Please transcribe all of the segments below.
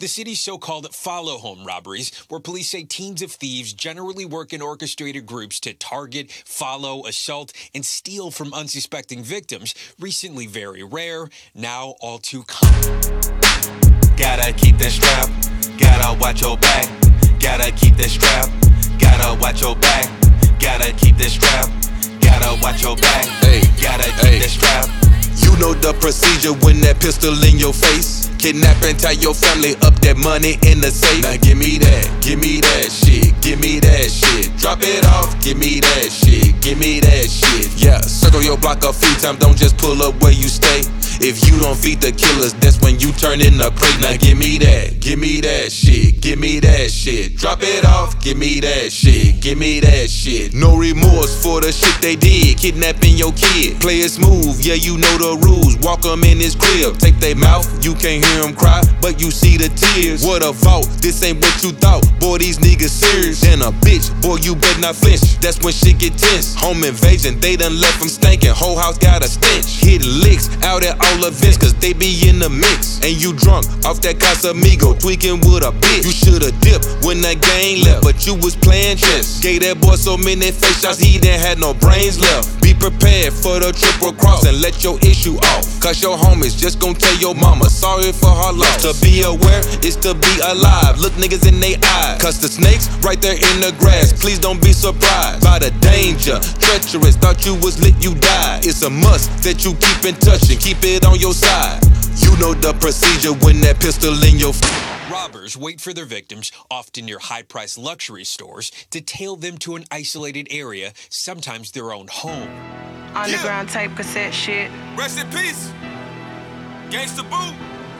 The city's so-called follow home robberies, where police say teams of thieves generally work in orchestrated groups to target, follow, assault, and steal from unsuspecting victims, recently very rare, now all too common. Gotta keep that strap, gotta watch your back. Gotta keep that strap, gotta watch your back. Gotta keep that strap, gotta watch your back. Hey, gotta keep that strap. You know the procedure when that pistol in your face. Kidnap and tie your family up, that money in the safe. Now give me that shit, give me that shit. Drop it off, give me that shit, give me that shit. Yeah, circle your block a few times, don't just pull up where you stay. If you don't feed the killers, that's when you turn in a prey. Now give me that shit, give me that shit. Drop it off, give me that shit, give me that shit. No remorse for the shit they did, kidnapping your kid. Play it smooth, yeah, you know the rules. Walk them in his crib, take they mouth, you can't hear him cry, but you see the tears. What a vault, this ain't what you thought. Boy, these niggas serious than a bitch. Boy, you better not flinch, that's when shit get tense. Home invasion, they done left them stankin'. Whole house got a stench. Hit licks out at all events, cause they be in the mix. And you drunk off that Casamigo, tweaking with a bitch. You shoulda dipped when that gang left, but you was playing chess. Gave that boy so many face shots, he didn't have no brains left. Be prepared for the triple cross and let your issue off, cause your homies just gon' tell your mama sorry for her loss. To be aware is to be alive. Look niggas in they eyes, cause the snakes right there in the grass. Please don't be surprised by the danger. Treacherous, thought you was lit, you died. It's a must that you keep in touch and keep it on your side. You know the procedure when that pistol in your Robbers wait for their victims, often near high-priced luxury stores, to tail them to an isolated area, sometimes their own home. Underground type cassette shit. Rest in peace, Gangsta Boo.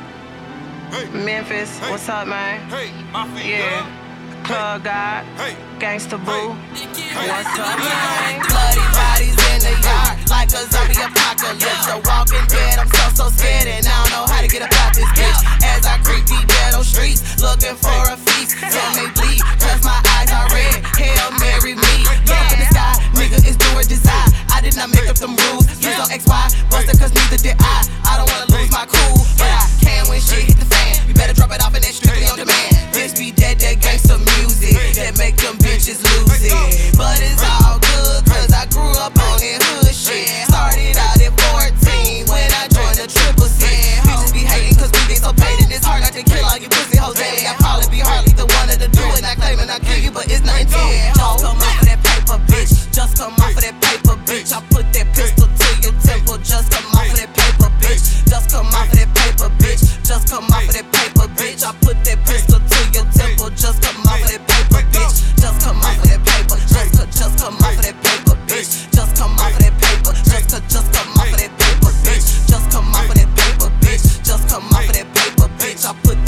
Hey. Memphis, Hey. what's up, man? Hey, Mafia. Yeah. Club God, Hey. Gangsta Boo, Hey. what's up, man? Bloody bodies in the yard, like a zombie apocalypse. A walking dead, I'm so scared, and I don't know how to get up out this bitch. As I creep deep ghetto streets, looking for a feast. Some may bleed, cause my eyes are red. Hail Mary me, look up in the sky, nigga, it's do or desire. I did not make up them rules. Please don't XY, busted cause neither did I. I don't wanna lose my cool, but I can when shit hit the fan. You better drop it off and then strictly on demand. This be that gangsta music that make them bitches lose it. But it's all good cause I grew up on that hood shit. Started out at 14 when I joined the Triple C. Bitches be hating cause we get so paid and it's hard not to kill all you pussy hoes daily. I probably be hardly the one to do it. I claiming I kill you but it's nothing to it. Just come off of that paper, bitch. Just come off of that paper, bitch. I put that pistol to your temple. Just come off of that paper, bitch. Just come off of that paper, bitch. Just come off of that paper, bitch. I put that pistol to your temple. Just come off of that paper, bitch. Just come off of that paper. Just come off of that paper, bitch. Just come off of that paper. Just come off of that paper, bitch. Just come off of that paper, bitch. Just come off of that paper, bitch. I put